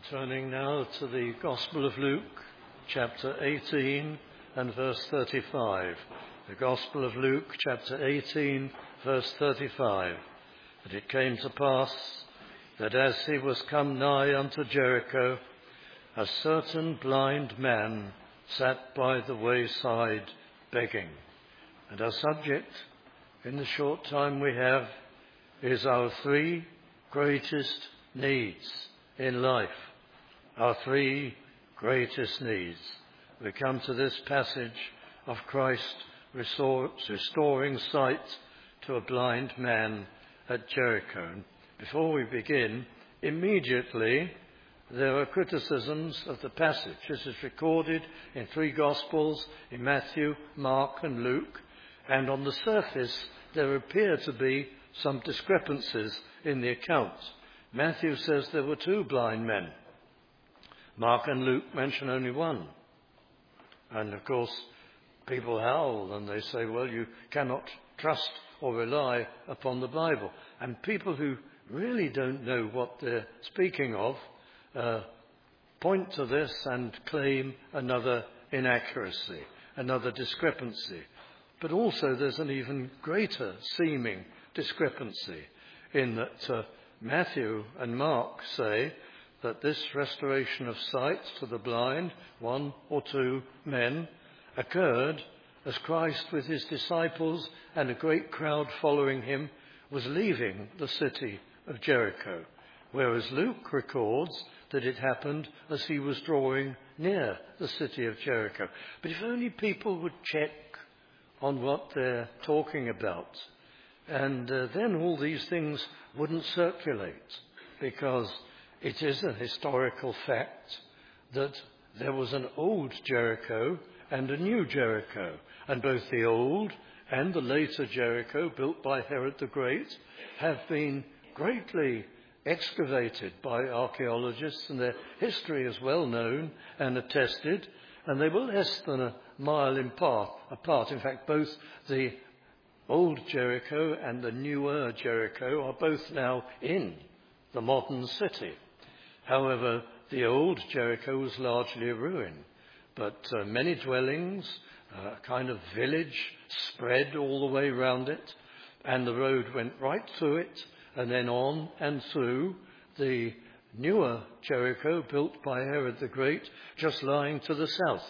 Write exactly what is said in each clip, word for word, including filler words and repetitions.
Turning now to the Gospel of Luke, chapter eighteen and verse thirty-five. The Gospel of Luke, chapter eighteen, verse thirty-five. And it came to pass that as he was come nigh unto Jericho, a certain blind man sat by the wayside begging. And our subject, in the short time we have, is our three greatest needs in life. Our three greatest needs. We come to this passage of Christ restore, restoring sight to a blind man at Jericho. And before we begin, immediately there are criticisms of the passage. This is recorded in three Gospels, in Matthew, Mark and Luke. And on the surface, there appear to be some discrepancies in the account. Matthew says there were two blind men. Mark and Luke mention only one. And of course, people howl and they say, well, you cannot trust or rely upon the Bible. And people who really don't know what they're speaking of uh, point to this and claim another inaccuracy, another discrepancy. But also there's an even greater seeming discrepancy in that uh, Matthew and Mark say that this restoration of sight to the blind, one or two men, occurred as Christ with his disciples and a great crowd following him was leaving the city of Jericho, whereas Luke records that it happened as he was drawing near the city of Jericho. But if only people would check on what they're talking about, and uh, then all these things wouldn't circulate, because it is a historical fact that there was an old Jericho and a new Jericho, and both the old and the later Jericho, built by Herod the Great, have been greatly excavated by archaeologists, and their history is well known and attested, and they were less than a mile in part, apart. In fact, both the old Jericho and the newer Jericho are both now in the modern city. However, the old Jericho was largely a ruin, but uh, many dwellings, a uh, kind of village spread all the way round it, and the road went right through it and then on and through the newer Jericho built by Herod the Great, just lying to the south.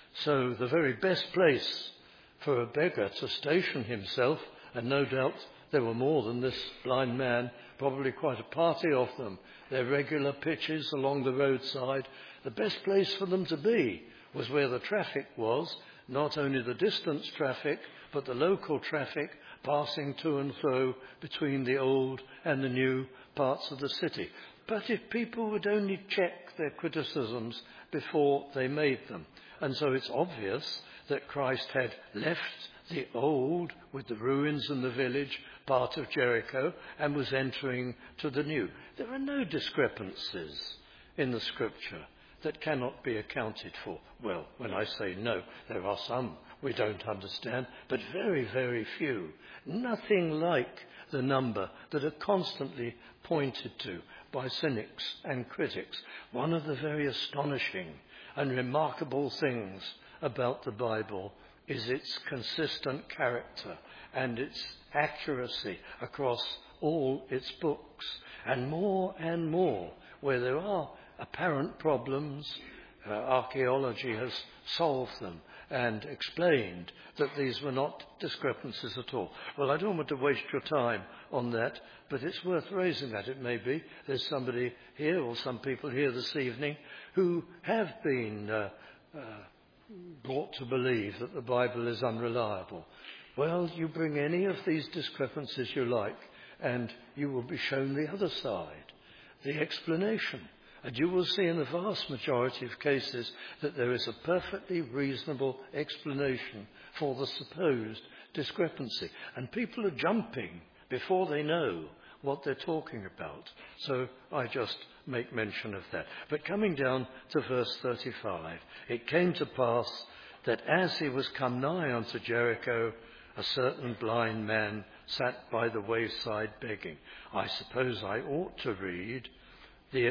So the very best place for a beggar to station himself, and no doubt there were more than this blind man, probably quite a party of them, their regular pitches along the roadside. The best place for them to be was where the traffic was, not only the distance traffic, but the local traffic passing to and fro between the old and the new parts of the city. But if people would only check their criticisms before they made them. And so it's obvious that Christ had left the old, with the ruins and the village, part of Jericho, and was entering to the new. There are no discrepancies in the Scripture that cannot be accounted for. Well, when I say no, there are some we don't understand, but very, very few. Nothing like the number that are constantly pointed to by cynics and critics. One of the very astonishing and remarkable things about the Bible is its consistent character and its accuracy across all its books. And more and more, where there are apparent problems, uh, archaeology has solved them and explained that these were not discrepancies at all. Well, I don't want to waste your time on that, but it's worth raising that. It may be there's somebody here or some people here this evening who have been uh, uh, brought to believe that the Bible is unreliable. Well, you bring any of these discrepancies you like, and you will be shown the other side, the explanation. And you will see in the vast majority of cases that there is a perfectly reasonable explanation for the supposed discrepancy. And people are jumping before they know what they're talking about. So I just make mention of that. But coming down to verse thirty-five, it came to pass that as he was come nigh unto Jericho, a certain blind man sat by the wayside begging. I suppose I ought to read the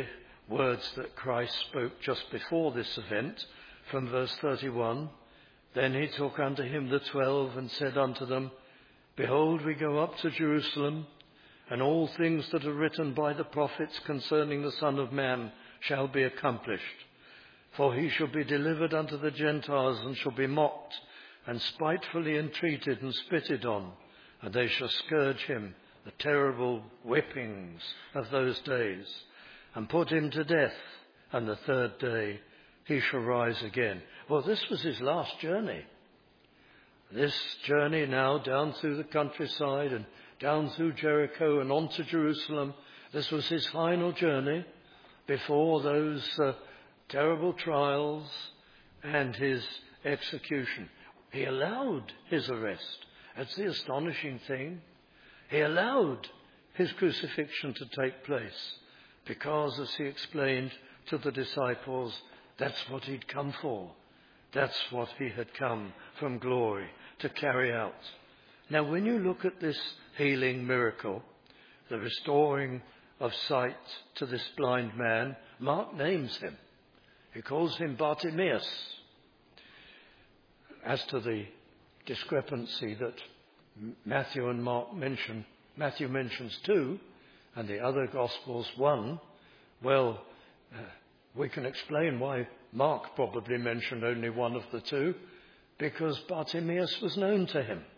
words that Christ spoke just before this event from verse thirty-one. Then he took unto him the twelve and said unto them, Behold, we go up to Jerusalem, and all things that are written by the prophets concerning the Son of Man shall be accomplished. For he shall be delivered unto the Gentiles, and shall be mocked, and spitefully entreated and spitted on, and they shall scourge him, the terrible whippings of those days, and put him to death, and the third day he shall rise again. Well, this was his last journey. This journey now down through the countryside and down through Jericho and on to Jerusalem. This was his final journey before those uh, terrible trials and his execution. He allowed his arrest. That's the astonishing thing. He allowed his crucifixion to take place because, as he explained to the disciples, that's what he'd come for. That's what he had come from glory to carry out. Now, when you look at this healing miracle, the restoring of sight to this blind man, Mark names him. He calls him Bartimaeus. As to the discrepancy that Matthew and Mark mention, Matthew mentions two, and the other Gospels one, well, uh, we can explain why Mark probably mentioned only one of the two, because Bartimaeus was known to him.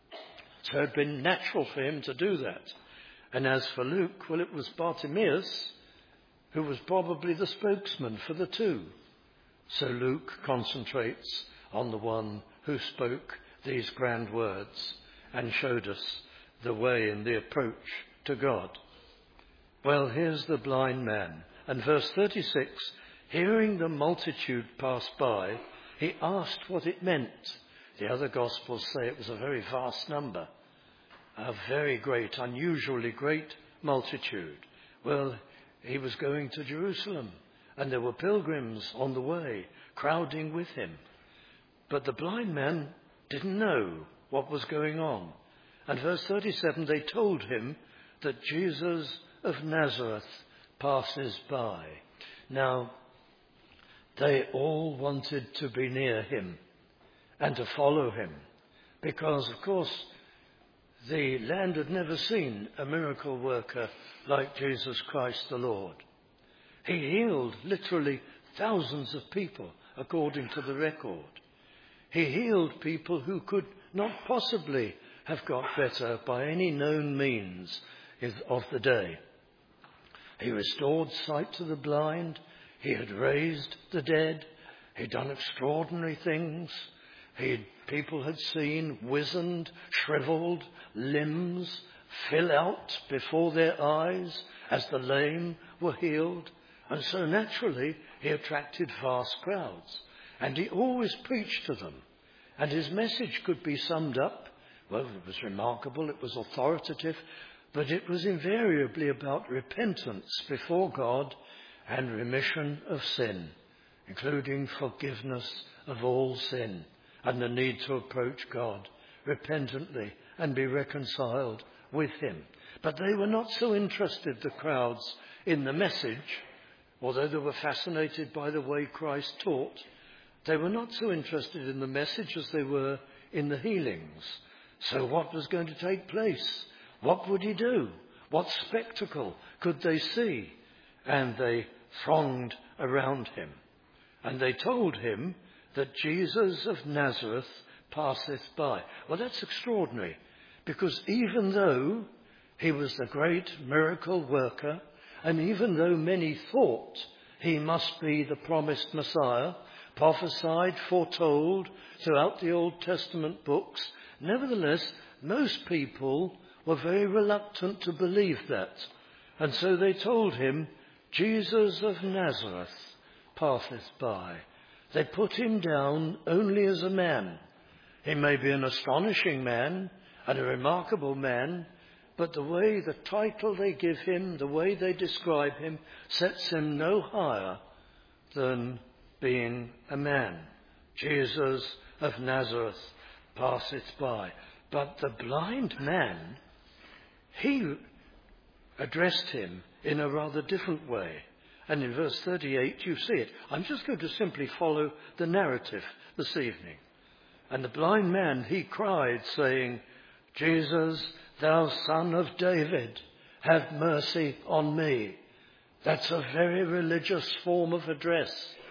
So it had been natural for him to do that. And as for Luke, well, it was Bartimaeus who was probably the spokesman for the two. So Luke concentrates on the one who spoke these grand words and showed us the way and the approach to God. Well, here's the blind man. And verse thirty-six, hearing the multitude pass by, he asked what it meant. The other Gospels say it was a very vast number, a very great, unusually great multitude. Well, he was going to Jerusalem, and there were pilgrims on the way, crowding with him. But the blind man didn't know what was going on. And verse thirty-seven, they told him that Jesus of Nazareth passes by. Now, they all wanted to be near him and to follow him because, of course, the land had never seen a miracle worker like Jesus Christ the Lord. He healed literally thousands of people, according to the record. He healed people who could not possibly have got better by any known means of the day. He restored sight to the blind. He had raised the dead. He'd done extraordinary things. He'd, people had seen wizened, shriveled limbs fill out before their eyes as the lame were healed. And so naturally, he attracted vast crowds. And he always preached to them. And his message could be summed up. Well, it was remarkable. It was authoritative. But it was invariably about repentance before God and remission of sin, including forgiveness of all sin and the need to approach God repentantly and be reconciled with him. But they were not so interested, the crowds, in the message, although they were fascinated by the way Christ taught. They were not so interested in the message as they were in the healings. So what was going to take place? What would he do? What spectacle could they see? And they thronged around him. And they told him that Jesus of Nazareth passeth by. Well, that's extraordinary, because even though he was the great miracle worker, and even though many thought he must be the promised Messiah, prophesied, foretold throughout the Old Testament books, nevertheless, most people were very reluctant to believe that. And so they told him, Jesus of Nazareth passeth by. They put him down only as a man. He may be an astonishing man and a remarkable man, but the way, the title they give him, the way they describe him, sets him no higher than being a man. Jesus of Nazareth passeth by. But the blind man, he addressed him in a rather different way. And in verse thirty-eight you see it. I'm just going to simply follow the narrative this evening. And the blind man, he cried, saying, Jesus, thou Son of David, have mercy on me. That's a very religious form of address.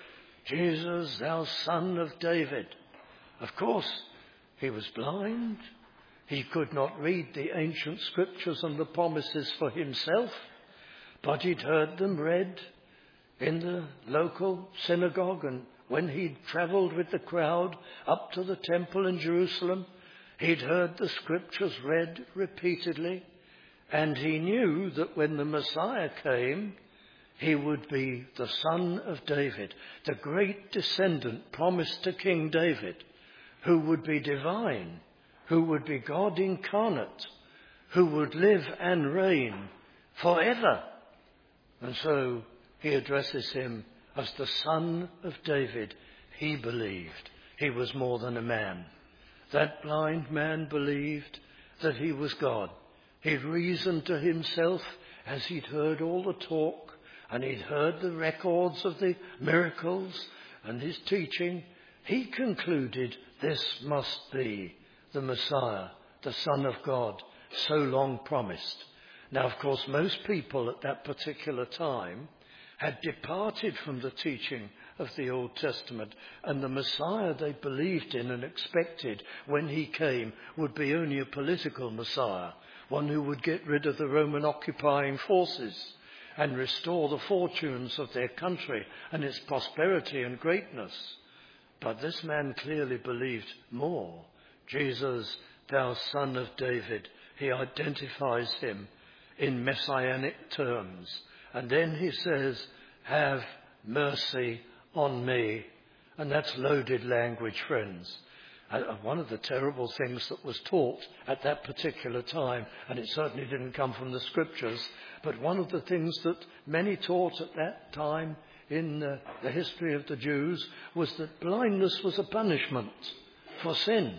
Jesus, thou Son of David. Of course, he was blind. He could not read the ancient scriptures and the promises for himself, but he'd heard them read in the local synagogue, and when he'd travelled with the crowd up to the temple in Jerusalem, he'd heard the scriptures read repeatedly, and he knew that when the Messiah came, he would be the Son of David, the great descendant promised to King David, who would be divine, who would be God incarnate, who would live and reign forever. And so he addresses him as the Son of David. He believed he was more than a man. That blind man believed that he was God. He'd reasoned to himself as he'd heard all the talk, and he'd heard the records of the miracles and his teaching. He concluded this must be the Messiah, the Son of God, so long promised. Now, of course, most people at that particular time had departed from the teaching of the Old Testament, and the Messiah they believed in and expected when he came would be only a political Messiah, one who would get rid of the Roman occupying forces and restore the fortunes of their country and its prosperity and greatness. But this man clearly believed more. Jesus, thou Son of David. He identifies him in messianic terms. And then he says, have mercy on me. And that's loaded language, friends. And one of the terrible things that was taught at that particular time, and it certainly didn't come from the scriptures, but one of the things that many taught at that time in uh, the history of the Jews was that blindness was a punishment for sin.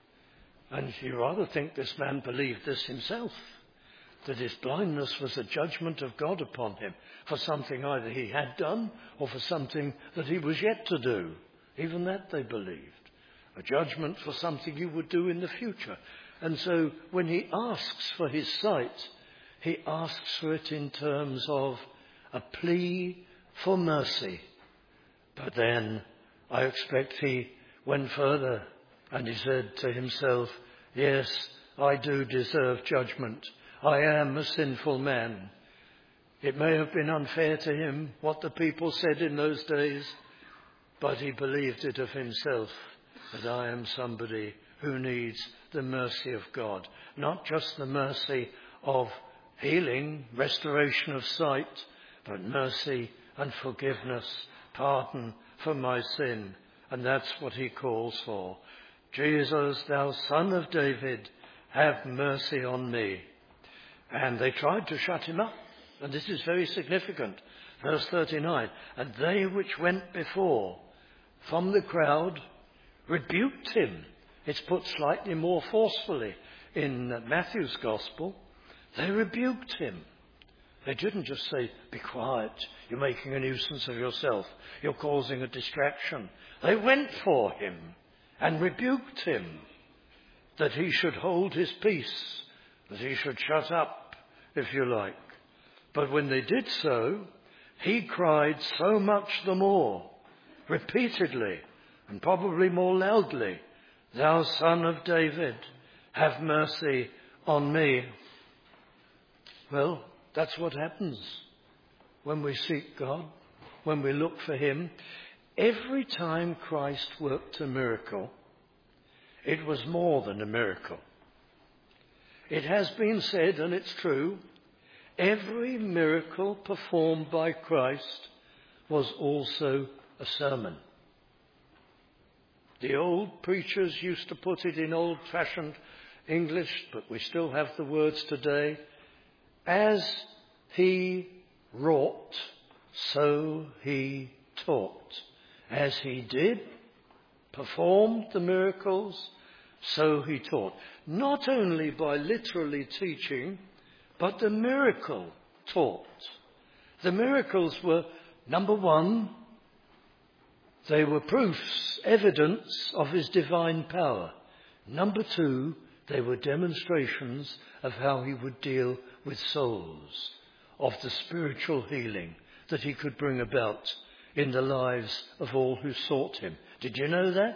And you rather think this man believed this himself, that his blindness was a judgment of God upon him for something either he had done or for something that he was yet to do. Even that they believed. A judgment for something he would do in the future. And so when he asks for his sight, he asks for it in terms of a plea for mercy. But then I expect he went further and he said to himself, yes, I do deserve judgment. I am a sinful man. It may have been unfair to him what the people said in those days, but he believed it of himself, that I am somebody who needs the mercy of God. Not just the mercy of healing, restoration of sight, but mercy and forgiveness, pardon for my sin. And that's what he calls for. Jesus, thou Son of David, have mercy on me. And they tried to shut him up. And this is very significant. Verse thirty-nine, and they which went before from the crowd rebuked him. It's put slightly more forcefully in Matthew's Gospel. They rebuked him. They didn't just say, be quiet, you're making a nuisance of yourself, you're causing a distraction. They went for him and rebuked him that he should hold his peace, that he should shut up, if you like. But when they did so, he cried so much the more, repeatedly, and probably more loudly, thou Son of David, have mercy on me. Well, that's what happens when we seek God, when we look for him. Every time Christ worked a miracle, it was more than a miracle. It has been said, and it's true, every miracle performed by Christ was also a sermon. The old preachers used to put it in old-fashioned English, but we still have the words today. As he wrought, so he taught. As he did, performed the miracles, so he taught. Not only by literally teaching, but the miracle taught. The miracles were number one, they were proofs, evidence of his divine power. Number two, they were demonstrations of how he would deal with souls, of the spiritual healing that he could bring about in the lives of all who sought him. Did you know that?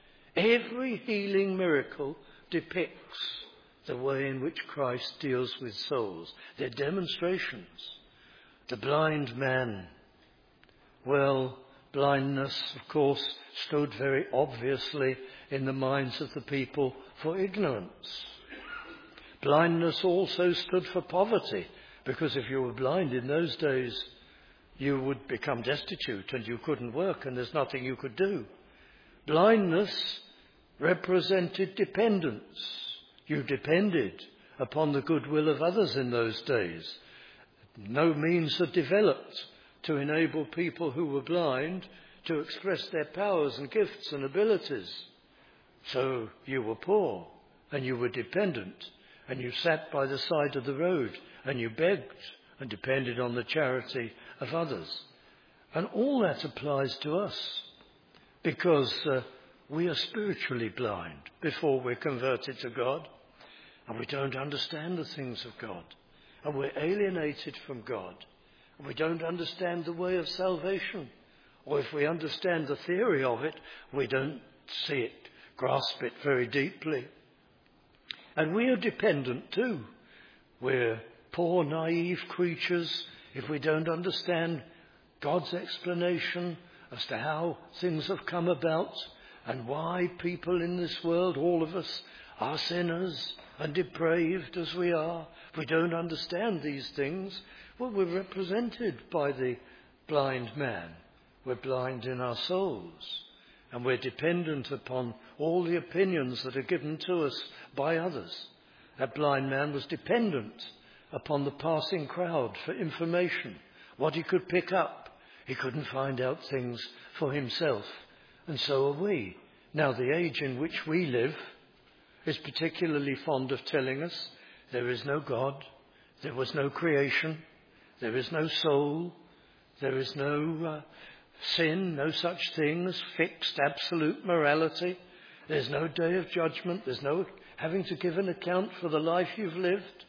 Every healing miracle depicts the way in which Christ deals with souls. They're demonstrations. The blind man, well, blindness, of course, stood very obviously in the minds of the people for ignorance. Blindness also stood for poverty, because if you were blind in those days, you would become destitute and you couldn't work and there's nothing you could do. Blindness represented dependence. You depended upon the goodwill of others in those days. No means had developed to enable people who were blind to express their powers and gifts and abilities. So you were poor and you were dependent and you sat by the side of the road and you begged and depended on the charity of others. And all that applies to us because uh, we are spiritually blind before we're converted to God, and we don't understand the things of God, and we're alienated from God, and we don't understand the way of salvation. Or if we understand the theory of it, we don't see it, grasp it very deeply. And we are dependent too. We're poor, naive creatures if we don't understand God's explanation as to how things have come about and why people in this world, all of us, are sinners and depraved as we are. If we don't understand these things, well, we're represented by the blind man. We're blind in our souls, and we're dependent upon all the opinions that are given to us by others. That blind man was dependent upon the passing crowd for information, what he could pick up. He couldn't find out things for himself, and so are we. Now, the age in which we live is particularly fond of telling us there is no God, there was no creation, there is no soul, there is no uh, sin, no such thing as fixed absolute morality. There's no day of judgment. There's no having to give an account for the life you've lived.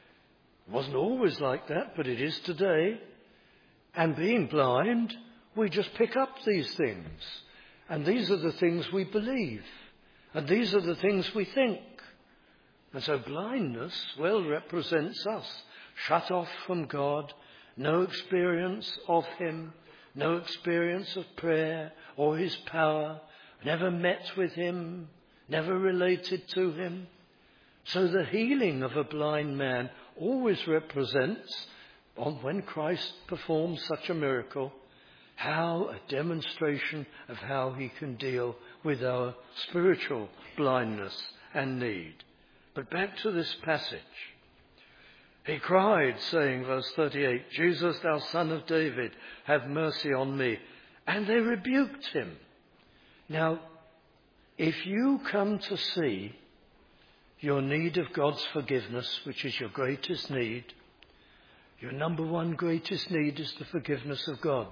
It wasn't always like that, but it is today. And being blind, we just pick up these things. And these are the things we believe. And these are the things we think. And so blindness, well, represents us. Shut off from God, no experience of him, no experience of prayer or his power, never met with him, never related to him. So the healing of a blind man always represents, on when Christ performs such a miracle, how a demonstration of how he can deal with our spiritual blindness and need. But back to this passage. He cried, saying, verse thirty-eight, Jesus, thou son of David, have mercy on me. And they rebuked him. Now, if you come to see your need of God's forgiveness, which is your greatest need, your number one greatest need is the forgiveness of God.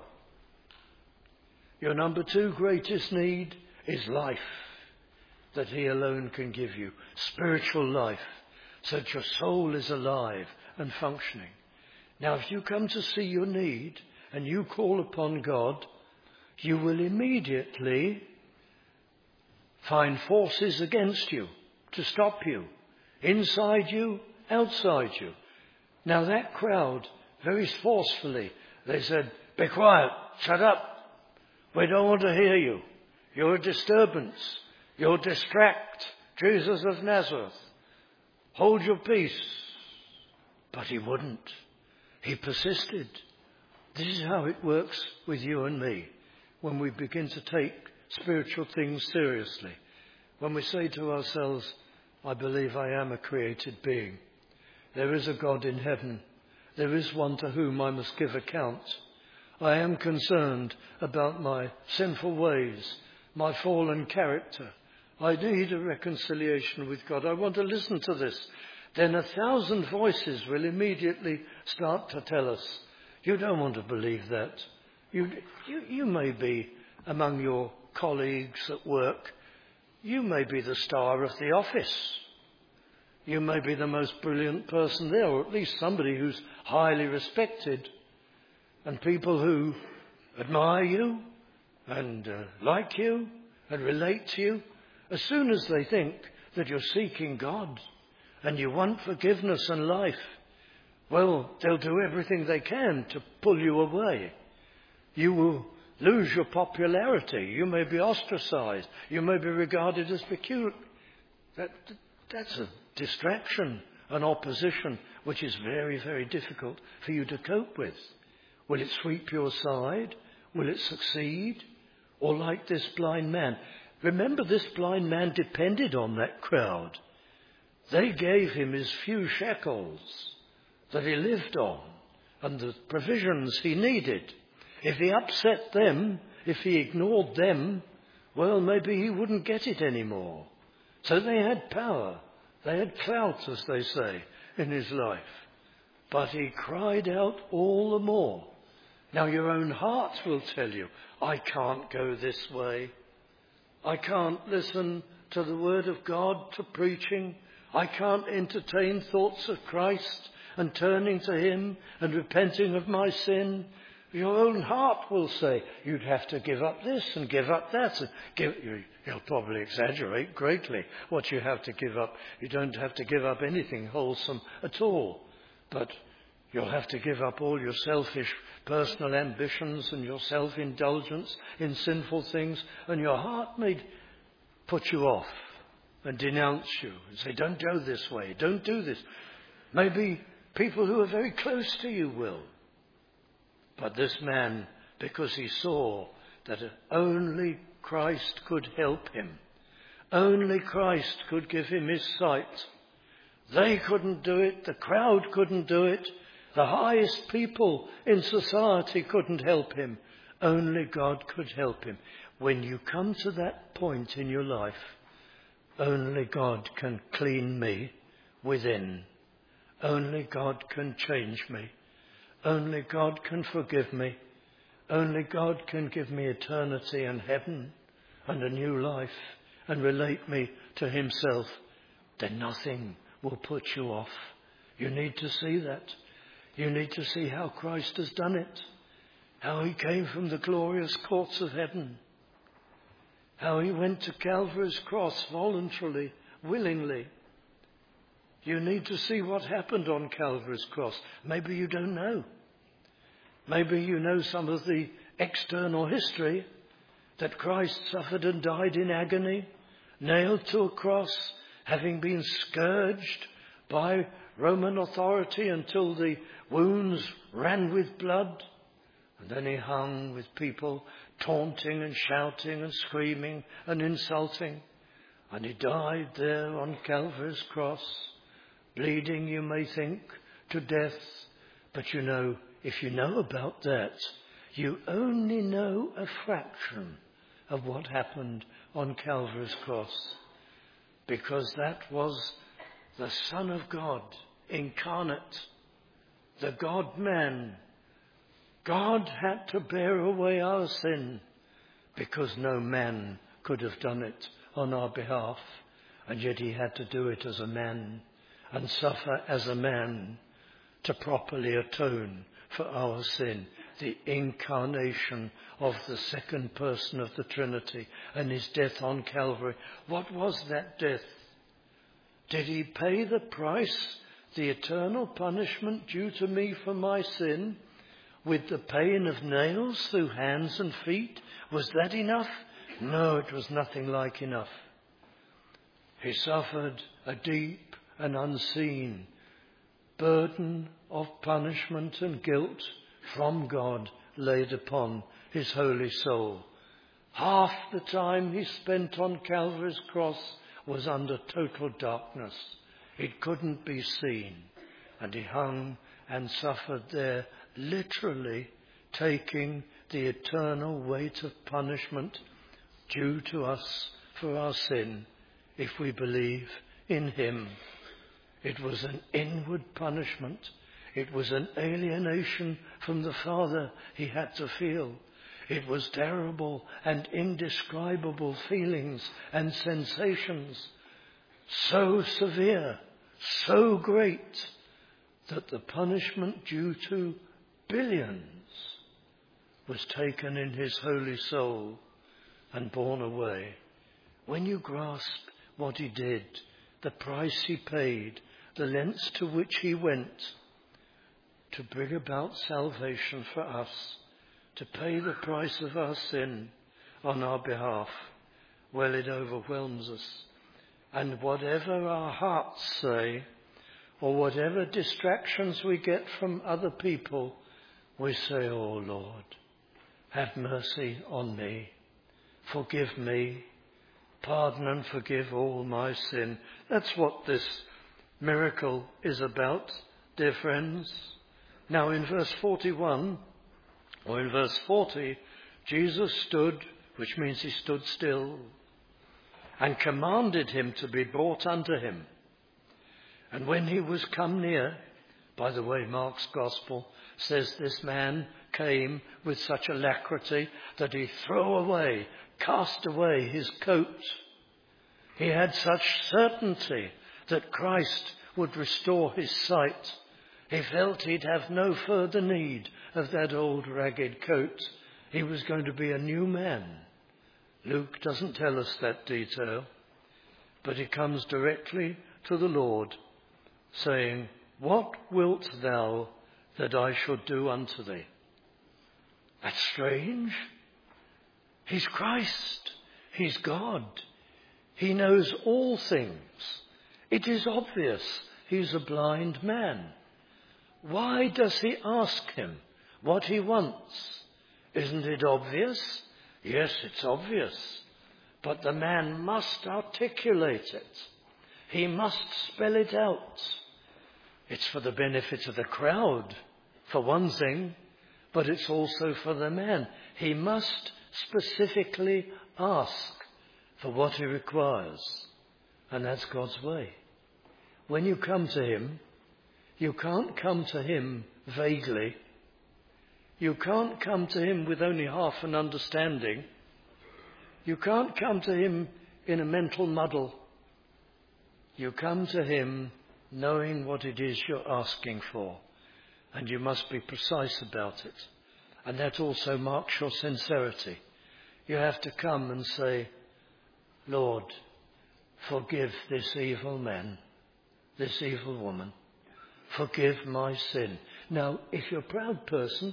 Your number two greatest need is life that he alone can give you, spiritual life, so that your soul is alive and functioning. Now, if you come to see your need and you call upon God, you will immediately find forces against you to stop you, inside you, outside you. Now, that crowd, very forcefully, they said, be quiet, shut up. We don't want to hear you. You're a disturbance. You'll distract Jesus of Nazareth. Hold your peace. But he wouldn't. He persisted. This is how it works with you and me when we begin to take spiritual things seriously. When we say to ourselves, I believe I am a created being. There is a God in heaven. There is one to whom I must give account. I am concerned about my sinful ways, my fallen character. I need a reconciliation with God. I want to listen to this. Then a thousand voices will immediately start to tell us, you don't want to believe that. You, you, you may be among your colleagues at work. You may be the star of the office. You may be the most brilliant person there, or at least somebody who's highly respected. And people who admire you and uh, like you and relate to you, as soon as they think that you're seeking God and you want forgiveness and life, well, they'll do everything they can to pull you away. You will lose your popularity. You may be ostracized. You may be regarded as peculiar. That, that's a distraction, an opposition, which is very, very difficult for you to cope with. Will it sweep you aside? Will it succeed? Or like this blind man? Remember, this blind man depended on that crowd. They gave him his few shekels that he lived on and the provisions he needed. If he upset them, if he ignored them, well, maybe he wouldn't get it anymore. So they had power. They had clout, as they say, in his life. But he cried out all the more. Now your own heart will tell you, I can't go this way. I can't listen to the word of God, to preaching. I can't entertain thoughts of Christ and turning to him and repenting of my sin. Your own heart will say, you'd have to give up this and give up that. And give, you, you'll probably exaggerate greatly what you have to give up. You don't have to give up anything wholesome at all. But you'll have to give up all your selfish personal ambitions and your self-indulgence in sinful things. And your heart may put you off and denounce you and say, don't go this way, don't do this. Maybe people who are very close to you will. But this man, because he saw that only Christ could help him, only Christ could give him his sight. They couldn't do it, the crowd couldn't do it, the highest people in society couldn't help him. Only God could help him. When you come to that point in your life, only God can clean me within. Only God can change me. Only God can forgive me. Only God can give me eternity and heaven and a new life and relate me to himself. Then nothing will put you off. You need to see that. You need to see how Christ has done it. How he came from the glorious courts of heaven. How he went to Calvary's cross voluntarily, willingly. You need to see what happened on Calvary's cross. Maybe you don't know. Maybe you know some of the external history, that Christ suffered and died in agony, nailed to a cross, having been scourged by Roman authority until the wounds ran with blood. And then he hung with people taunting and shouting and screaming and insulting. And he died there on Calvary's cross, bleeding, you may think, to death. But you know, if you know about that, you only know a fraction of what happened on Calvary's cross. Because that was the Son of God incarnate, the God-man. God had to bear away our sin because no man could have done it on our behalf. And yet he had to do it as a man and suffer as a man to properly atone for our sin. The incarnation of the second person of the Trinity and his death on Calvary. What was that death? Did he pay the price, the eternal punishment due to me for my sin, with the pain of nails through hands and feet? Was that enough? No, it was nothing like enough. He suffered a deep and unseen burden of punishment and guilt from God laid upon his holy soul. Half the time he spent on Calvary's cross was under total darkness. It couldn't be seen. And he hung and suffered there, literally taking the eternal weight of punishment due to us for our sin, if we believe in him. It was an inward punishment. It was an alienation from the Father he had to feel. It was terrible and indescribable feelings and sensations, so severe, so great, that the punishment due to billions was taken in his holy soul and borne away. When you grasp what he did, the price he paid, the lengths to which he went to bring about salvation for us, to pay the price of our sin on our behalf, well, it overwhelms us. And whatever our hearts say, or whatever distractions we get from other people, we say, "Oh Lord, have mercy on me. Forgive me. Pardon and forgive all my sin." That's what this miracle is about, dear friends. Now in verse forty-one, or in verse forty, Jesus stood, which means he stood still, and commanded him to be brought unto him. And when he was come near, by the way, Mark's Gospel says this man came with such alacrity that he threw away, cast away his coat. He had such certainty that Christ would restore his sight. He felt he'd have no further need of that old ragged coat. He was going to be a new man. Luke doesn't tell us that detail, but he comes directly to the Lord, saying, "What wilt thou that I should do unto thee?" That's strange. He's Christ. He's God. He knows all things. It is obvious he's a blind man. Why does he ask him what he wants? Isn't it obvious? Yes, it's obvious. But the man must articulate it. He must spell it out. It's for the benefit of the crowd, for one thing, but it's also for the man. He must specifically ask for what he requires. And that's God's way. When you come to him, you can't come to him vaguely. You can't come to him with only half an understanding. You can't come to him in a mental muddle. You come to him knowing what it is you're asking for, and you must be precise about it. And that also marks your sincerity. You have to come and say, "Lord, forgive this evil man, this evil woman. Forgive my sin." Now, if you're a proud person,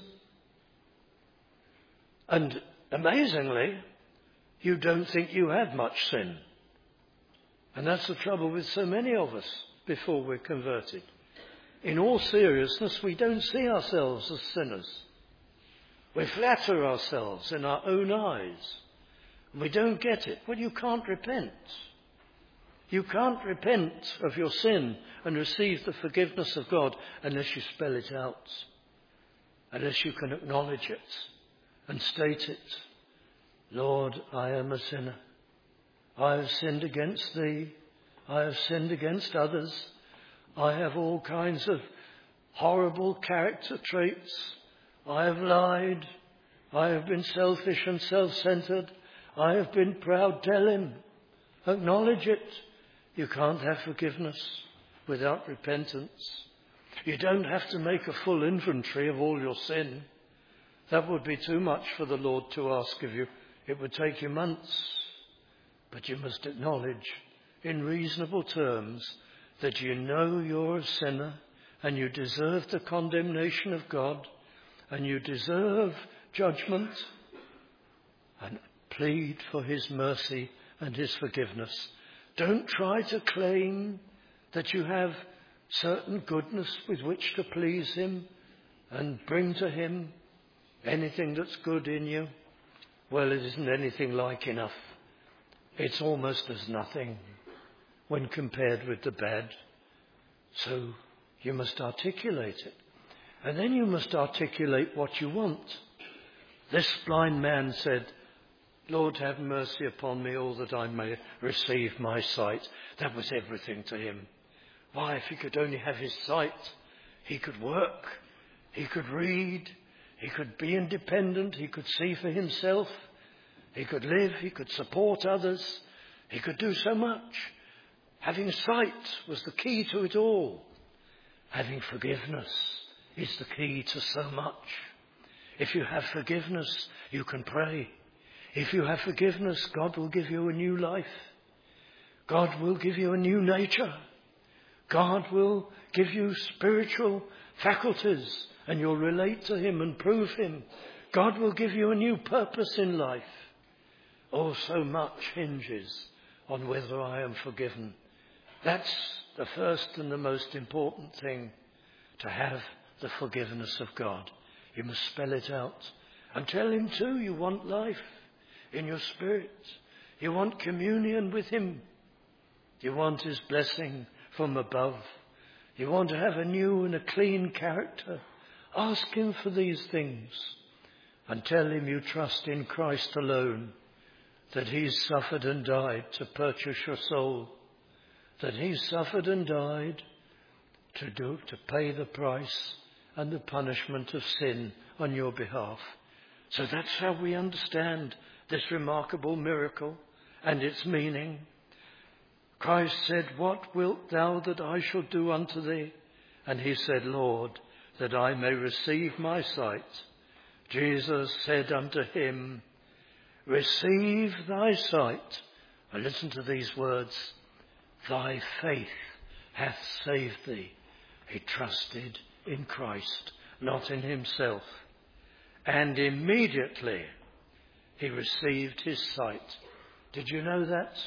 and amazingly, you don't think you have much sin, and that's the trouble with so many of us before we're converted. In all seriousness, we don't see ourselves as sinners. We flatter ourselves in our own eyes. And we don't get it. Well, you can't repent. You can't repent of your sin and receive the forgiveness of God unless you spell it out, unless you can acknowledge it and state it. "Lord, I am a sinner. I have sinned against thee. I have sinned against others. I have all kinds of horrible character traits. I have lied. I have been selfish and self-centered. I have been proud." Tell him. Acknowledge it. You can't have forgiveness without repentance. You don't have to make a full inventory of all your sin. That would be too much for the Lord to ask of you. It would take you months. But you must acknowledge in reasonable terms that you know you're a sinner and you deserve the condemnation of God and you deserve judgment, and plead for his mercy and his forgiveness. Don't try to claim that you have certain goodness with which to please him and bring to him anything that's good in you. Well, it isn't anything like enough. It's almost as nothing when compared with the bad. So you must articulate it. And then you must articulate what you want. This blind man said, "Lord, have mercy upon me, all that I may receive my sight." That was everything to him. Why, if he could only have his sight, He could work. He could read. He could be independent. He could see for himself. He could live. He could support others. He could do so much. Having sight was the key to it all. Having forgiveness is the key to so much. If you have forgiveness, you can pray. If you have forgiveness, God will give you a new life. God will give you a new nature. God will give you spiritual faculties, and you'll relate to him and prove him. God will give you a new purpose in life. Oh, so much hinges on whether I am forgiven. That's the first and the most important thing, to have the forgiveness of God. You must spell it out and tell him too you want life in your spirit. You want communion with him. You want his blessing from above. You want to have a new and a clean character. Ask him for these things and tell him you trust in Christ alone, that he's suffered and died to purchase your soul, that he suffered and died to do, to pay the price and the punishment of sin on your behalf. So that's how we understand this remarkable miracle and its meaning. Christ said, "What wilt thou that I shall do unto thee?" And he said, "Lord, that I may receive my sight." Jesus said unto him, "Receive thy sight." And listen to these words. "Thy faith hath saved thee." He trusted in Christ, not in himself. And immediately he received his sight. Did you know that?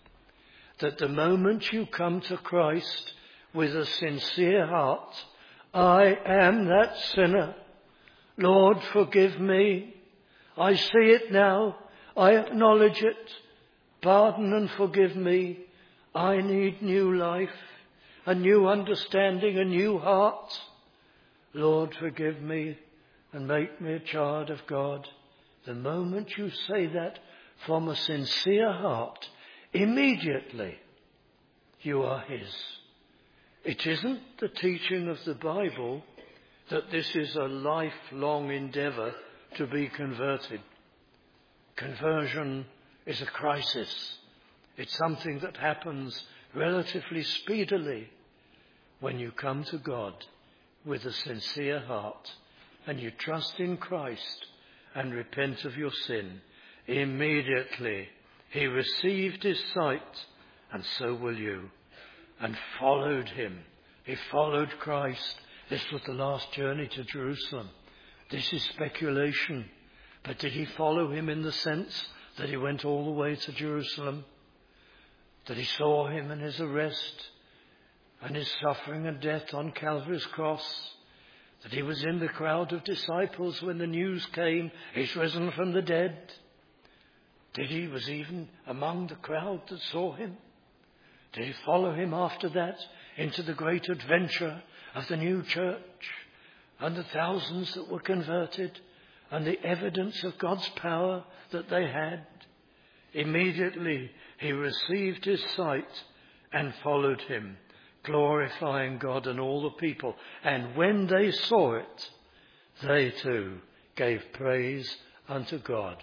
That the moment you come to Christ with a sincere heart, "I am that sinner. Lord, forgive me. I see it now. I acknowledge it. Pardon and forgive me. I need new life, a new understanding, a new heart. Lord, forgive me and make me a child of God." The moment you say that from a sincere heart, immediately you are his. It isn't the teaching of the Bible that this is a lifelong endeavour to be converted. Conversion is a crisis. It's something that happens relatively speedily when you come to God with a sincere heart and you trust in Christ and repent of your sin. Immediately he received his sight, and so will you, and followed him. He followed Christ. This was the last journey to Jerusalem. This is speculation. But did he follow him in the sense that he went all the way to Jerusalem? That he saw him in his arrest and his suffering and death on Calvary's cross? That he was in the crowd of disciples when the news came, he's risen from the dead? Did he was even among the crowd that saw him? Did he follow him after that into the great adventure of the new church and the thousands that were converted and the evidence of God's power that they had? Immediately he received his sight and followed him, glorifying God and all the people. And when they saw it, they too gave praise unto God.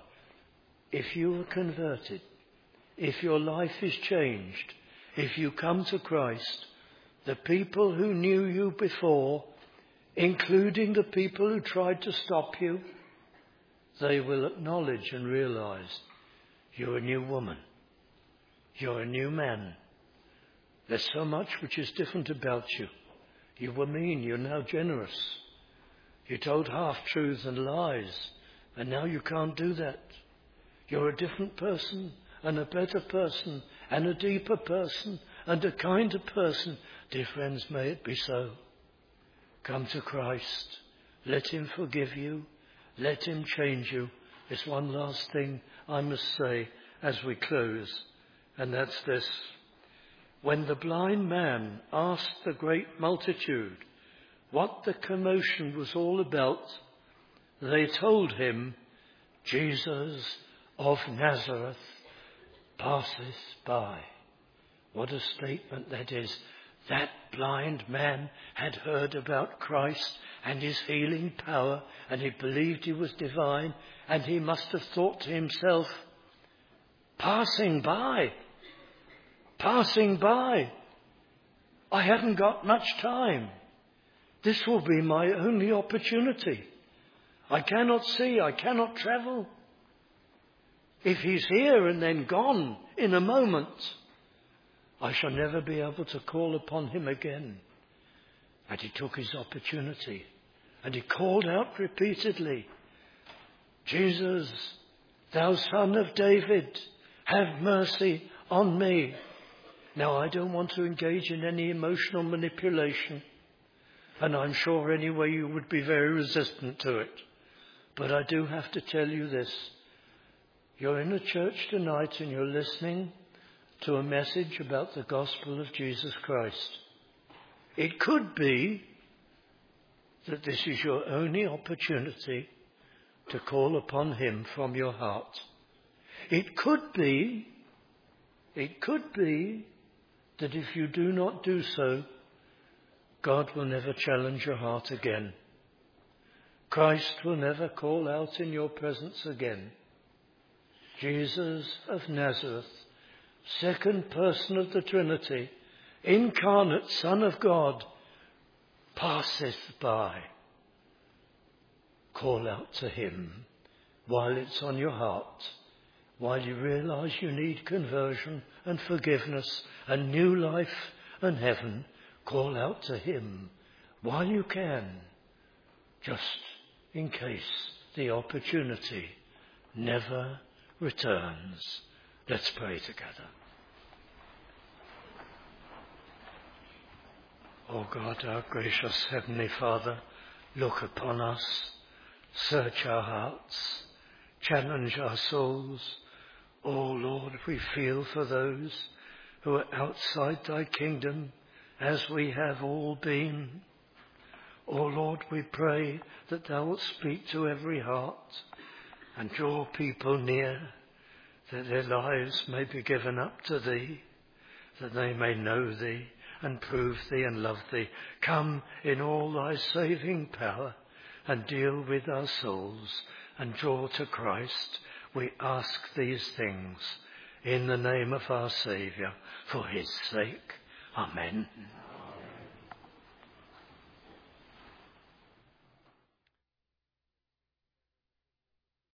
If you are converted, if your life is changed, if you come to Christ, the people who knew you before, including the people who tried to stop you, they will acknowledge and realize you're a new woman. You're a new man. There's so much which is different about you. You were mean, you're now generous. You told half-truths and lies, and now you can't do that. You're a different person, and a better person, and a deeper person, and a kinder person. Dear friends, may it be so. Come to Christ. Let him forgive you. Let him change you. There's one last thing I must say as we close, and that's this. When the blind man asked the great multitude what the commotion was all about, they told him, "Jesus of Nazareth passeth by." What a statement that is. That blind man had heard about Christ and his healing power, and he believed he was divine, and he must have thought to himself, passing by, passing by, I haven't got much time. This will be my only opportunity. I cannot see, I cannot travel. If he's here and then gone in a moment, I shall never be able to call upon him again. And he took his opportunity and he called out repeatedly, Jesus, thou Son of David, have mercy on me. Now, I don't want to engage in any emotional manipulation, and I'm sure anyway you would be very resistant to it. But I do have to tell you this. You're in a church tonight and you're listening to a message about the gospel of Jesus Christ. It could be that this is your only opportunity to call upon him from your heart. It could be, it could be that if you do not do so, God will never challenge your heart again. Christ will never call out in your presence again. Jesus of Nazareth, second person of the Trinity, incarnate Son of God, passeth by. Call out to him while it's on your heart, while you realize you need conversion and forgiveness and new life and heaven. Call out to him while you can, just in case the opportunity never returns. Let's pray together. O God, our gracious Heavenly Father, look upon us, search our hearts, challenge our souls. O Lord, we feel for those who are outside thy kingdom, as we have all been. O Lord, we pray that thou wilt speak to every heart and draw people near, that their lives may be given up to thee, that they may know thee and prove thee and love thee. Come in all thy saving power and deal with our souls and draw to Christ. We ask these things in the name of our Saviour, for his sake. Amen.